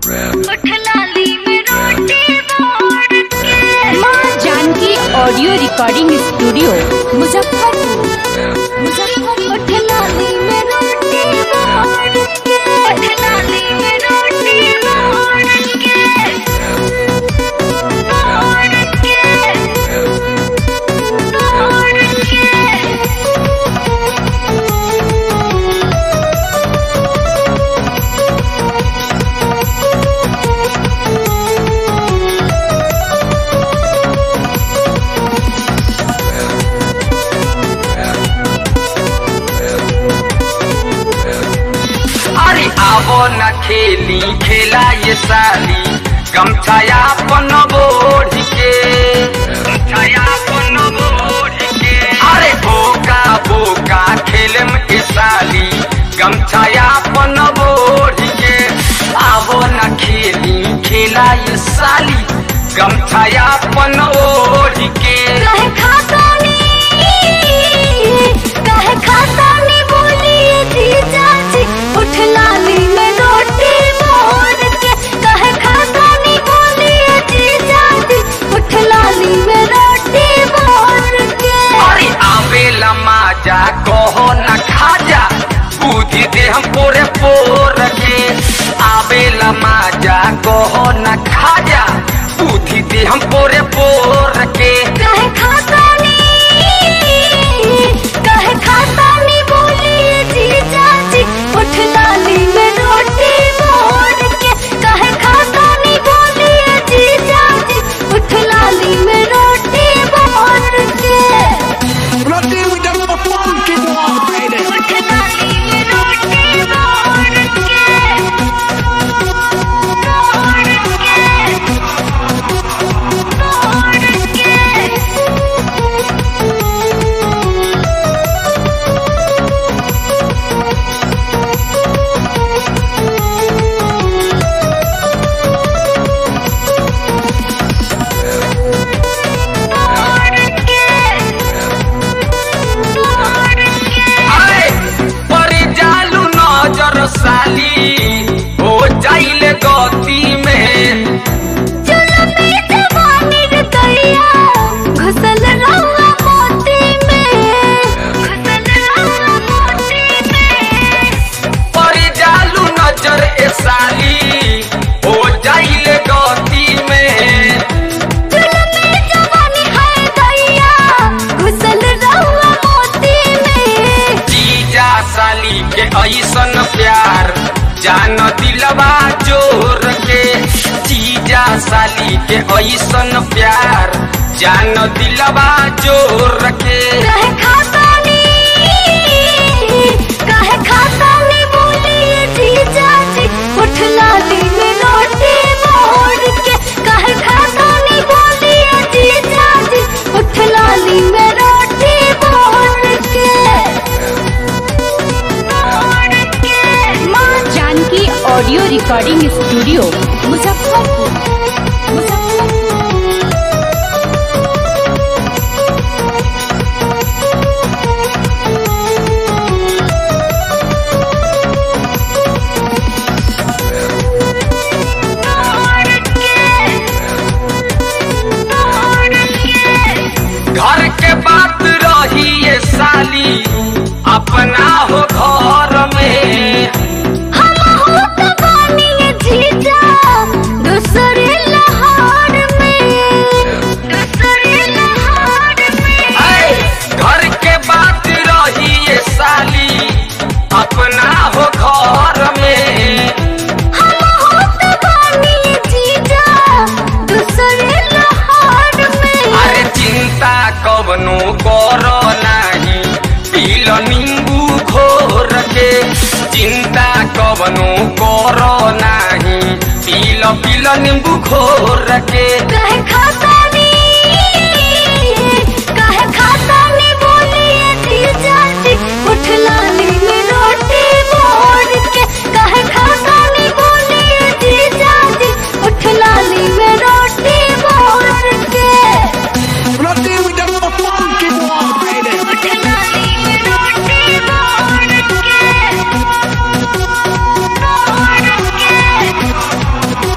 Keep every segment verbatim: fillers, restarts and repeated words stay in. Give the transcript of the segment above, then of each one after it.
माँ Janaki audio recording studio Muzaffarpur Muzaffarpur उठलाली में रोटी मोड़ के उठलाली में रोटी मोड़ के मोड़ के मोड़ के आवो न खेली खेला ये साली गमछाया अपन बोढ़ के गमछाया अपन बोढ़ के अरे बोका बोका खेलम के साली गमछाया अपन बोढ़ के आवो न खेली खेला ये साली गमछाया अपन ओढ़ के कहे खाता कहे खाता नहीं बोलिए जीजा जी उठलाली में रोटी मोड़ के कहे खाता नहीं बोलिए जीजा जी उठलाली में रोटी मोड़ के अरे आवेला माजा कहो न खाजा बुद्धि दे हम पूरे पोर के आवेला माजा कहो न खाजा बुद्धि दे हम पूरे पोर के कहे खाता कहे खाता नहीं बोलिए जीजा जी उठलाली में रोटी मोड़ के कहे खाता नहीं बोलिए जीजा जी उठलाली में रोटी मोड़ के Bloody with them funky boy, baby. उठलाली में रोटी मोड़ के साली हो जाइले गति में चलो मेरी जवानी रे दैया घुसल रहुआ मोती में घुसल रहुआ मोती में परी जालू नजर ए साली हो जाइले गति में चलो मेरी जवानी है दैया घुसल रहुआ मोती में जीजा साली के ऐसन प्यार जान दिलवा जोर के जीजा साली के ऐसन प्यार जान दिलवा जोर के कहे खाता नहीं कहे खाता नहीं बोलिए जीजा जी उठलाली में रोटी मोड़ के कहे खाता नहीं बोलिए जीजा जी उठलाली में रोटी मोड़ के माँ Janaki audio recording studio Muzaffarpur Muzaffarpur घर के बात रही ये साली अपना हो घर में हम हो तो बानी जीजा दूसरे लहार में दूसरे लहार में ऐ, घर के बात रही ये साली अपना हो घर में हम हो तो बानी जीजा दूसरे लहार में अरे चिंता कवनो करो नहीं पील नींबू घोर के चिंता कवनो करो नहीं पील पील नींबू घोर के कहे खाता नहीं कहे खाता नहीं बोलिए जीजा जी उठलाली में रोटी मोड़ के कहे खाता नहीं बोलिए जीजा जी उठलाली में रोटी मोड़ के Bloody with them funky boy, baby. उठलाली में रोटी मोड़ के मोड़ के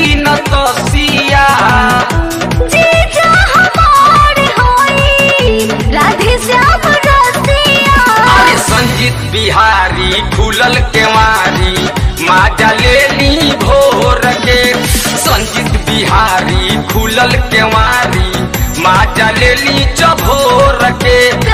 तीन तसिया जीजा हमार होई राधे श्याम रसिया। अरे संजीत बिहारी खुलल केवारी माजा ले ली भोर के। संजीत बिहारी खुलल केवारी माजा ले ली चभोर के।